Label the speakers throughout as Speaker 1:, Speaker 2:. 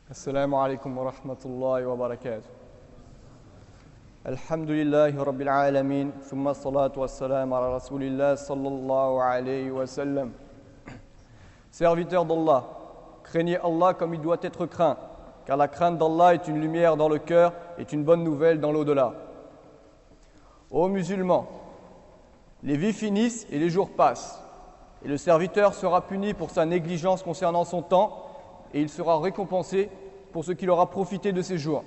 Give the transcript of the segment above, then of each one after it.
Speaker 1: السلام عليكم ورحمة الله وبركاته. الحمد لله رب العالمين ثم الصلاة والسلام على رسول الله صلى الله عليه وسلم. Serviteurs d'Allah, craignez Allah comme il doit être craint, car la crainte d'Allah est une lumière dans le cœur, est une bonne nouvelle dans l'au-delà. Ô musulmans, les vies finissent et les jours passent, et le serviteur sera puni pour sa négligence concernant son temps, et il sera récompensé pour ce qu'il aura profité de ses jours.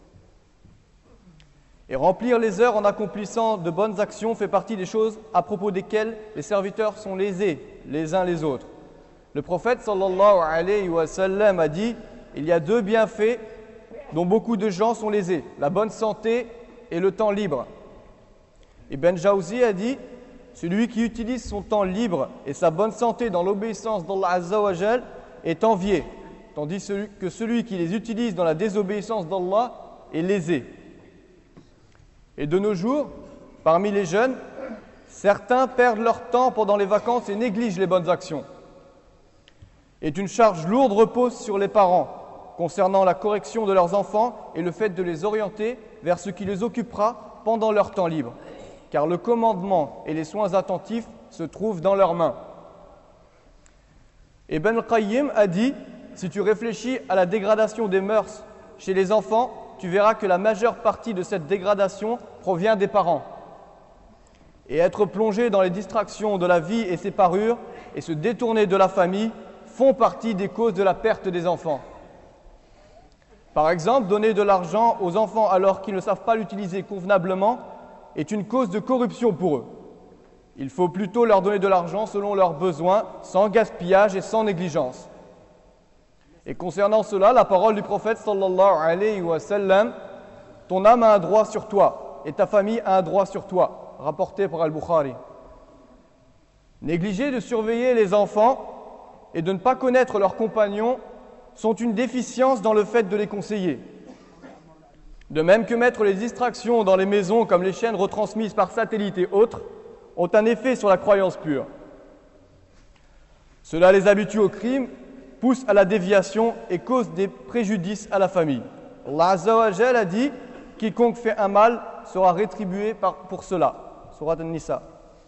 Speaker 1: Et remplir les heures en accomplissant de bonnes actions fait partie des choses à propos desquelles les serviteurs sont lésés les uns les autres. Le prophète sallallahu alayhi wa sallam a dit « Il y a deux bienfaits dont beaucoup de gens sont lésés, la bonne santé et le temps libre. » Ibn Jawzi a dit « Celui qui utilise son temps libre et sa bonne santé dans l'obéissance d'Allah Azza wa Jal est envié, tandis que celui qui les utilise dans la désobéissance d'Allah est lésé. » Et de nos jours, parmi les jeunes, certains perdent leur temps pendant les vacances et négligent les bonnes actions. Et une charge lourde repose sur les parents concernant la correction de leurs enfants et le fait de les orienter vers ce qui les occupera pendant leur temps libre, car le commandement et les soins attentifs se trouvent dans leurs mains. Ibn al-Qayyim a dit « Si tu réfléchis à la dégradation des mœurs chez les enfants, tu verras que la majeure partie de cette dégradation provient des parents. Et être plongé dans les distractions de la vie et ses parures et se détourner de la famille font partie des causes de la perte des enfants. Par exemple, donner de l'argent aux enfants alors qu'ils ne savent pas l'utiliser convenablement est une cause de corruption pour eux. Il faut plutôt leur donner de l'argent selon leurs besoins, sans gaspillage et sans négligence. Et concernant cela, la parole du prophète sallallahu alayhi wa sallam, ton âme a un droit sur toi et ta famille a un droit sur toi, rapporté par Al-Bukhari. Négliger de surveiller les enfants et de ne pas connaître leurs compagnons sont une déficience dans le fait de les conseiller. De même que mettre les distractions dans les maisons comme les chaînes retransmises par satellite et autres ont un effet sur la croyance pure. Cela les habitue au crime, pousse à la déviation et cause des préjudices à la famille. Allah Azza wa Jal a dit « Quiconque fait un mal sera rétribué pour cela » Surat An-Nisa.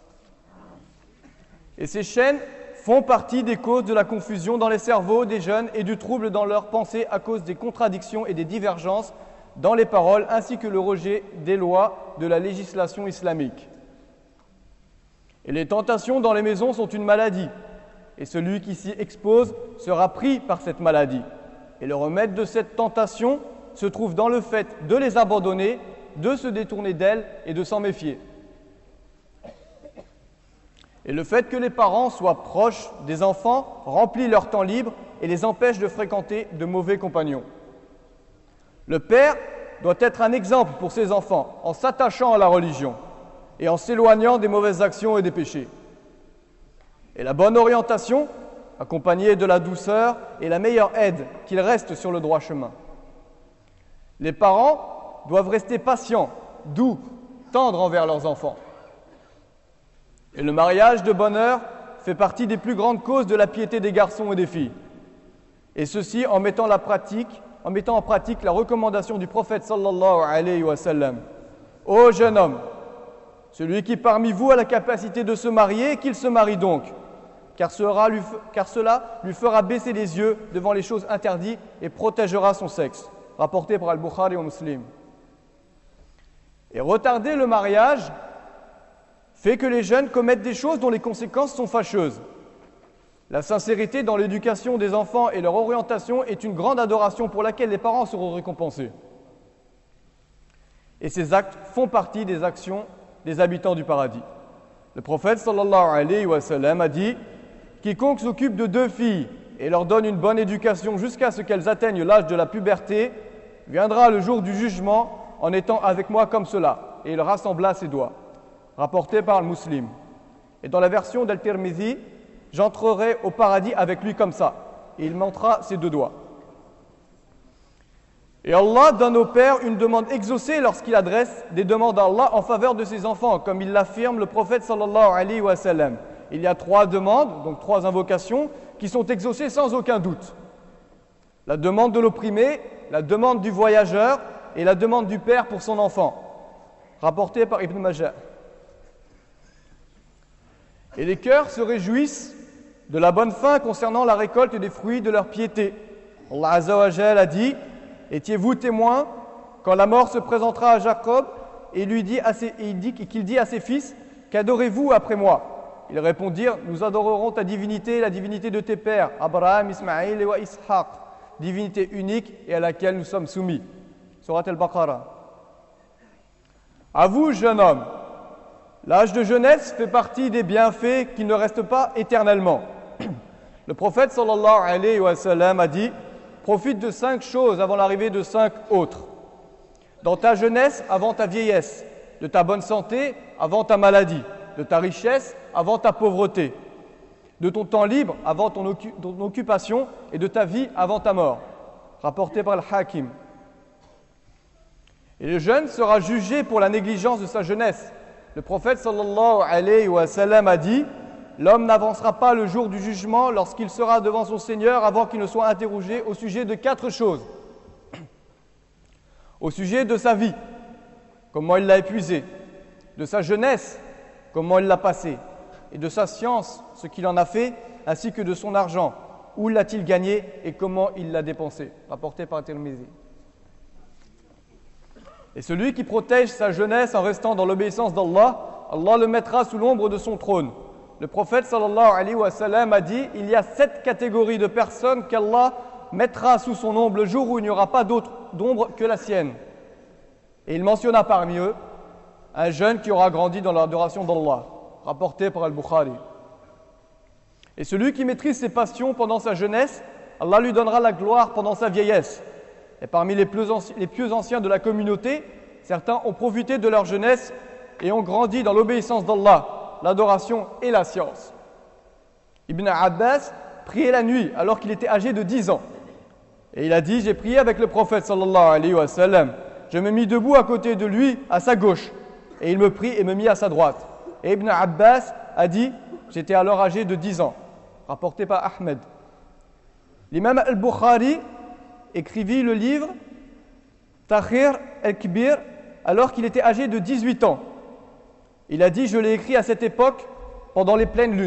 Speaker 1: Et ces chaînes font partie des causes de la confusion dans les cerveaux des jeunes et du trouble dans leurs pensées à cause des contradictions et des divergences dans les paroles ainsi que le rejet des lois de la législation islamique. Et les tentations dans les maisons sont une maladie. Et celui qui s'y expose sera pris par cette maladie. Et le remède de cette tentation se trouve dans le fait de les abandonner, de se détourner d'elles et de s'en méfier. Et le fait que les parents soient proches des enfants remplit leur temps libre et les empêche de fréquenter de mauvais compagnons. Le père doit être un exemple pour ses enfants en s'attachant à la religion et en s'éloignant des mauvaises actions et des péchés. Et la bonne orientation, accompagnée de la douceur, est la meilleure aide qu'ils restent sur le droit chemin. Les parents doivent rester patients, doux, tendres envers leurs enfants. Et le mariage de bonne heure fait partie des plus grandes causes de la piété des garçons et des filles. Et ceci en mettant en pratique la recommandation du prophète sallallahu alayhi wa sallam. Ô jeune homme, celui qui parmi vous a la capacité de se marier, qu'il se marie donc, car cela lui fera baisser les yeux devant les choses interdites et protégera son sexe. Rapporté par Al-Bukhari et Muslim. Et retarder le mariage fait que les jeunes commettent des choses dont les conséquences sont fâcheuses. La sincérité dans l'éducation des enfants et leur orientation est une grande adoration pour laquelle les parents seront récompensés. Et ces actes font partie des actions des habitants du paradis. Le prophète sallallahu alayhi wa sallam a dit « Quiconque s'occupe de deux filles et leur donne une bonne éducation jusqu'à ce qu'elles atteignent l'âge de la puberté, viendra le jour du jugement en étant avec moi comme cela. » Et il rassembla ses doigts. Rapporté par le Muslim. Et dans la version d'Al-Tirmidhi, j'entrerai au paradis avec lui comme ça. Et il montra ses deux doigts. Et Allah donne au père une demande exaucée lorsqu'il adresse des demandes à Allah en faveur de ses enfants, comme il l'affirme le prophète sallallahu alayhi wa sallam. Il y a 3 demandes, donc 3 invocations, qui sont exaucées sans aucun doute. la demande de l'opprimé, la demande du voyageur et la demande du père pour son enfant. Rapporté par Ibn Majah. Et les cœurs se réjouissent de la bonne fin concernant la récolte des fruits de leur piété. Allah Azza wa Jal a dit « Étiez-vous témoins quand la mort se présentera à Jacob et qu'il dit à ses fils « Qu'adorez-vous après moi ?» Ils répondirent « Nous adorerons ta divinité, la divinité de tes pères, Abraham, Ismaïl et Ishaq, divinité unique et à laquelle nous sommes soumis. » Surat al-Baqarah. À vous, jeune homme, l'âge de jeunesse fait partie des bienfaits qui ne restent pas éternellement. Le prophète sallallahu alayhi wa sallam a dit « Profite de 5 choses avant l'arrivée de 5 autres. Dans ta jeunesse avant ta vieillesse, de ta bonne santé avant ta maladie, de ta richesse avant ta pauvreté, de ton temps libre avant ton occupation et de ta vie avant ta mort. » Rapporté par le Hakim. Et le jeune sera jugé pour la négligence de sa jeunesse. Le prophète sallallahu alayhi wa sallam a dit « L'homme n'avancera pas le jour du jugement lorsqu'il sera devant son Seigneur avant qu'il ne soit interrogé au sujet de 4 choses. Au sujet de sa vie, comment il l'a épuisée, de sa jeunesse, comment il l'a passée, et de sa science, ce qu'il en a fait, ainsi que de son argent, où l'a-t-il gagné et comment il l'a dépensé. » Rapporté par Tirmizi. Et celui qui protège sa jeunesse en restant dans l'obéissance d'Allah, Allah le mettra sous l'ombre de son trône. Le prophète sallallahu alayhi wa sallam a dit « Il y a 7 catégories de personnes qu'Allah mettra sous son ombre le jour où il n'y aura pas d'autre d'ombre que la sienne. » Et il mentionna parmi eux un jeune qui aura grandi dans l'adoration d'Allah, rapporté par Al-Bukhari. Et celui qui maîtrise ses passions pendant sa jeunesse, Allah lui donnera la gloire pendant sa vieillesse. Et parmi les pieux anciens de la communauté, certains ont profité de leur jeunesse et ont grandi dans l'obéissance d'Allah, l'adoration et la science. Ibn Abbas priait la nuit alors qu'il était âgé de 10 ans. Et il a dit « J'ai prié avec le prophète sallallahu alayhi wa sallam. Je me mis debout à côté de lui, à sa gauche. Et il me prit et me mit à sa droite. » Et Ibn Abbas a dit « J'étais alors âgé de 10 ans. » Rapporté par Ahmed. L'imam al-Bukhari écrivit le livre Takhir al-Kibir alors qu'il était âgé de 18 ans. Il a dit « Je l'ai écrit à cette époque pendant les pleines lunes. »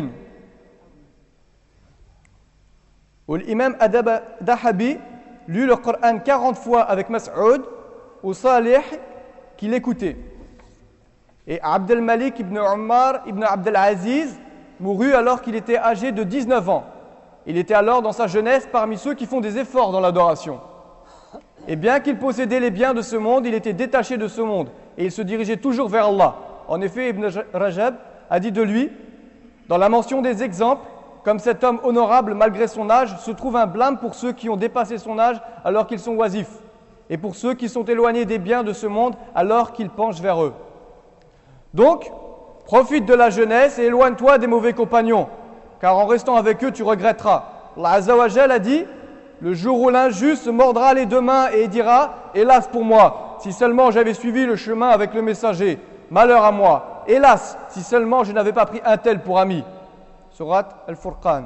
Speaker 1: Où l'imam Dahabi lut le Coran 40 fois avec Mas'ud ou Salih qui l'écoutait. Et Abdel Malik ibn Omar ibn Abdel Aziz mourut alors qu'il était âgé de 19 ans. Il était alors dans sa jeunesse parmi ceux qui font des efforts dans l'adoration. Et bien qu'il possédait les biens de ce monde, il était détaché de ce monde et il se dirigeait toujours vers Allah. En effet, Ibn Rajab a dit de lui, dans la mention des exemples, comme cet homme honorable malgré son âge, se trouve un blâme pour ceux qui ont dépassé son âge alors qu'ils sont oisifs, et pour ceux qui sont éloignés des biens de ce monde alors qu'ils penchent vers eux. Donc, profite de la jeunesse et éloigne-toi des mauvais compagnons, car en restant avec eux, tu regretteras. Allah Azza wa Jal a dit, le jour où l'injuste se mordra les 2 mains et dira, hélas pour moi, si seulement j'avais suivi le chemin avec le messager, malheur à moi, hélas, si seulement je n'avais pas pris un tel pour ami. Surat Al-Furqan.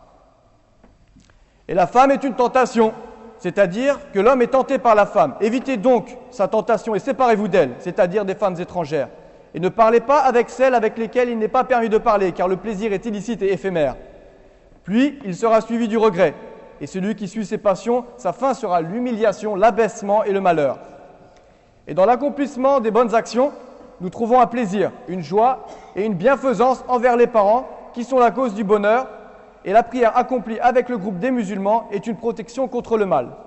Speaker 1: Et la femme est une tentation, c'est-à-dire que l'homme est tenté par la femme. Évitez donc sa tentation et séparez-vous d'elle, c'est-à-dire des femmes étrangères. Et ne parlez pas avec celles avec lesquelles il n'est pas permis de parler, car le plaisir est illicite et éphémère. Puis, il sera suivi du regret. Et celui qui suit ses passions, sa fin sera l'humiliation, l'abaissement et le malheur. Et dans l'accomplissement des bonnes actions, nous trouvons un plaisir, une joie et une bienfaisance envers les parents qui sont la cause du bonheur. Et la prière accomplie avec le groupe des musulmans est une protection contre le mal.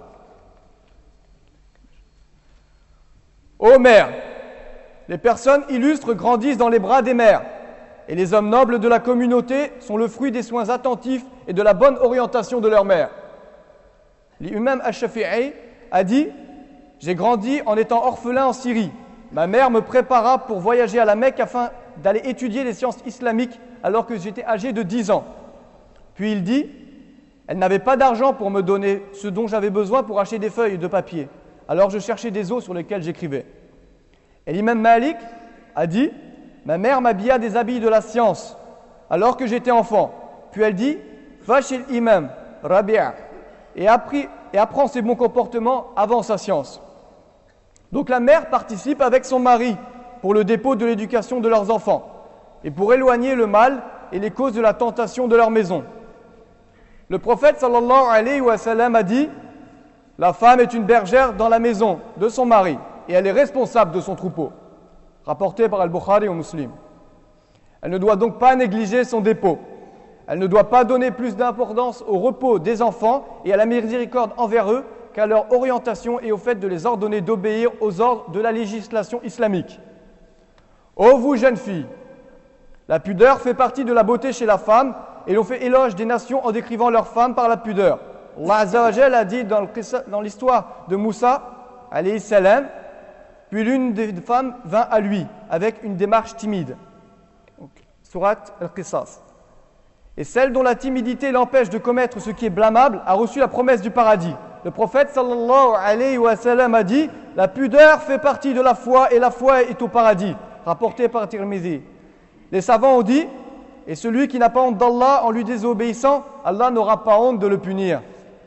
Speaker 1: Ô mère, les personnes illustres grandissent dans les bras des mères, et les hommes nobles de la communauté sont le fruit des soins attentifs et de la bonne orientation de leur mère. L'imam Ash-Shafi'i a dit « J'ai grandi en étant orphelin en Syrie. Ma mère me prépara pour voyager à la Mecque afin d'aller étudier les sciences islamiques alors que j'étais âgé de 10 ans. » Puis il dit « Elle n'avait pas d'argent pour me donner ce dont j'avais besoin pour acheter des feuilles de papier. Alors je cherchais des os sur lesquels j'écrivais. » Et l'imam Malik a dit « Ma mère m'habilla des habits de la science alors que j'étais enfant. » Puis elle dit « Va chez l'imam Rabi'a et et apprend ses bons comportements avant sa science. Donc la mère participe avec son mari pour le dépôt de l'éducation de leurs enfants et pour éloigner le mal et les causes de la tentation de leur maison. Le prophète sallallahu alayhi wa sallam a dit « La femme est une bergère dans la maison de son mari et elle est responsable de son troupeau » rapporté par Al-Bukhari ou Muslim. Elle ne doit donc pas négliger son dépôt. Elle ne doit pas donner plus d'importance au repos des enfants et à la miséricorde envers eux qu'à leur orientation et au fait de les ordonner d'obéir aux ordres de la législation islamique. Ô vous jeunes filles, la pudeur fait partie de la beauté chez la femme et l'on fait éloge des nations en décrivant leurs femmes par la pudeur. Allah Azza wa Jal a dit dans l'histoire de Moussa, alayhi salam, puis l'une des femmes vint à lui avec une démarche timide. Surat Al-Qisas. Et celle dont la timidité l'empêche de commettre ce qui est blâmable a reçu la promesse du paradis. Le prophète sallallahu alayhi wa sallam a dit « La pudeur fait partie de la foi et la foi est au paradis » rapporté par Tirmidhi. Les savants ont dit « Et celui qui n'a pas honte d'Allah en lui désobéissant, Allah n'aura pas honte de le punir. »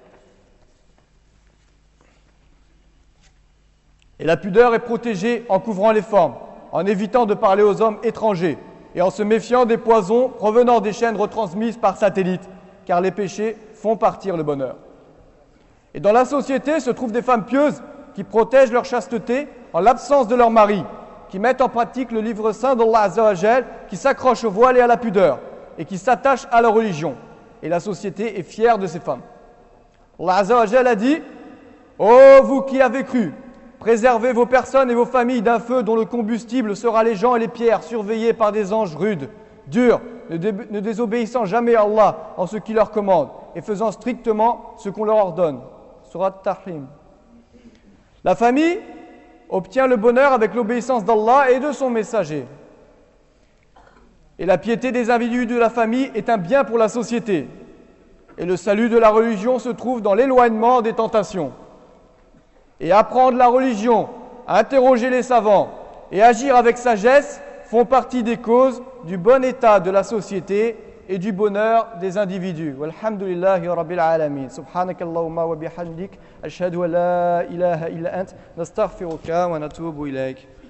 Speaker 1: Et la pudeur est protégée en couvrant les formes, en évitant de parler aux hommes étrangers et en se méfiant des poisons provenant des chaînes retransmises par satellite, car les péchés font partir le bonheur. Et dans la société se trouvent des femmes pieuses qui protègent leur chasteté en l'absence de leur mari, qui mettent en pratique le livre saint d'Allah Azza wa Jal, qui s'accrochent au voile et à la pudeur, et qui s'attachent à leur religion. Et la société est fière de ces femmes. Allah Azza wa Jal a dit « Ô vous qui avez cru, préservez vos personnes et vos familles d'un feu dont le combustible sera les gens et les pierres, surveillés par des anges rudes, durs, ne désobéissant jamais à Allah en ce qu'il leur commande, et faisant strictement ce qu'on leur ordonne. » Surat Tahrim. La famille obtient le bonheur avec l'obéissance d'Allah et de son messager. Et la piété des individus de la famille est un bien pour la société. Et le salut de la religion se trouve dans l'éloignement des tentations. Et apprendre la religion, interroger les savants et agir avec sagesse font partie des causes du bon état de la société et du bonheur des individus. Walhamdulillahi rabbil alamin. Subhanakallahumma wa bihamdik. Ashhadu an la ilaha illa ant. Nastaghfiruka wa natubu ilayk.